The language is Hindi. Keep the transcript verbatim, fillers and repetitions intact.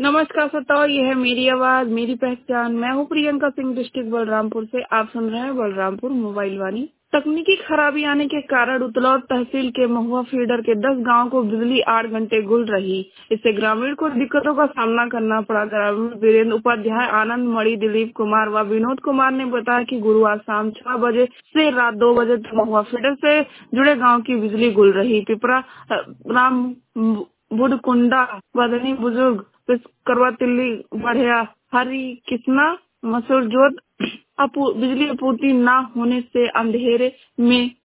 नमस्कार श्रोताओ, ये है मेरी आवाज मेरी पहचान। मैं हूँ प्रियंका सिंह, डिस्ट्रिक्ट बलरामपुर से। आप सुन रहे हैं बलरामपुर मोबाइल वाणी। तकनीकी खराबी आने के कारण उतलौर तहसील के महुआ फीडर के दस गांव को बिजली आठ घंटे गुल रही। इससे ग्रामीण को दिक्कतों का सामना करना पड़ा। ग्रामीण वीरेंद्र उपाध्याय, आनंद मणि, दिलीप कुमार व विनोद कुमार ने बताया कि गुरुवार शाम छह बजे से रात दो बजे तक महुआ फीडर से जुड़े गाँव की बिजली गुल रही। पिपरा, राम बुढ़कुंडा, बदनी बुजुर्ग, करवा तिल्ली, बढ़िया, हरी किस्ना, मसूर जोत अपू, बिजली आपूर्ति न होने से अंधेरे में